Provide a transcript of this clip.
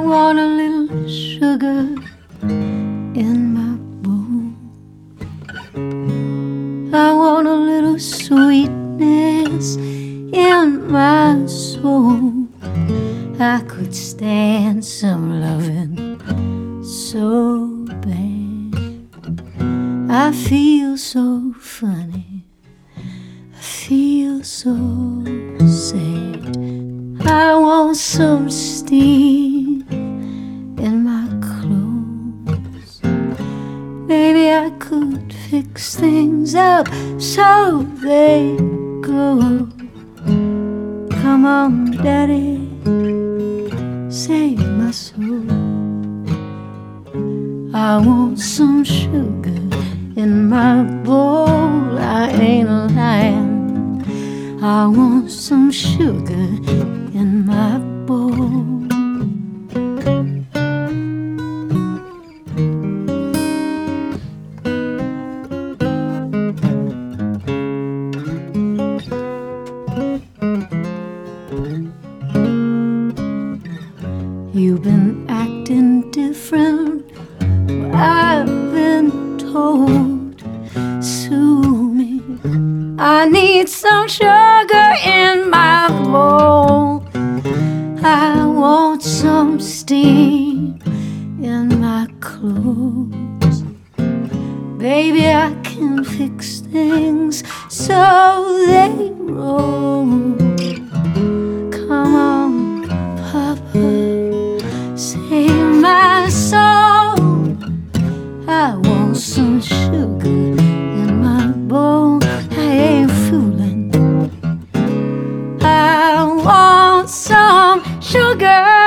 want a little sugar in my bowl. I want a little sweetness in my soul. I could stand some loving so bad. I feel so funny, I feel so sad. I want some steam in my clothes. Maybe I could fix things up so they go. Come on, Daddy, save my soul. I want some sugar in my bowl. I ain't lying. I want some sugar in my bowl. You've been acting different, I've been told. Sue me, I need some sugar in my bowl. I want some steam in my clothes. Baby, I can fix things so they roll. Come on, Papa, save my soul. I want some sugar in my bowl. I ain't fooling. I want some sugar